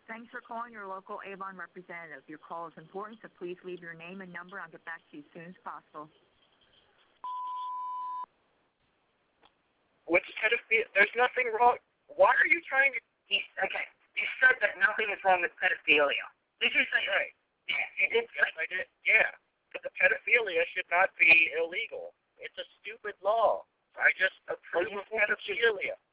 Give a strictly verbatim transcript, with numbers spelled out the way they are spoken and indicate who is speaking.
Speaker 1: Thanks for calling your local Avon representative. Your call is important, so please leave your name and number. I'll get back to you as soon as possible.
Speaker 2: What's pedophilia? There's nothing wrong. Why are you trying to...
Speaker 3: He, okay, you said that nothing is wrong with pedophilia. Did you say
Speaker 2: right?
Speaker 3: Yeah, you did say.
Speaker 2: Yes, I did. Yeah, but the pedophilia should not be illegal. It's a stupid law. I just approve of pedophilia.